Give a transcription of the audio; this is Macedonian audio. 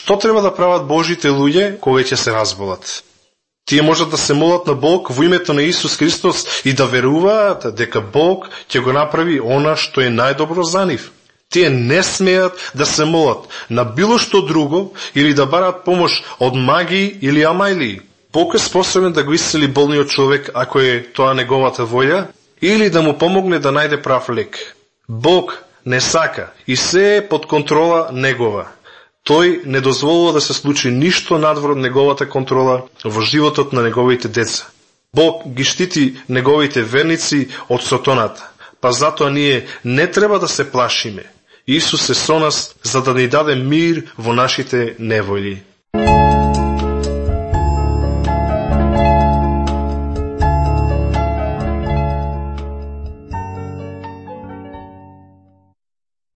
Што треба да прават Божите луѓе кога ќе се разболат? Тие можат да се молат на Бог во името на Исус Христос и да веруваат дека Бог ќе го направи она што е најдобро за нив. Тие не смеат да се молат на било што друго или да барат помош од маги или амајлии. Бог е способен да го исцели болниот човек ако е тоа неговата волја или да му помогне да најде прав лек. Бог не сака и се е под контрола негова. Тој не дозволува да се случи ништо надвор од неговата контрола во животот на неговите деца. Бог ги штити неговите верници од сатаната, па затоа ние не треба да се плашиме. Исус е со нас за да ни даде мир во нашите неволји.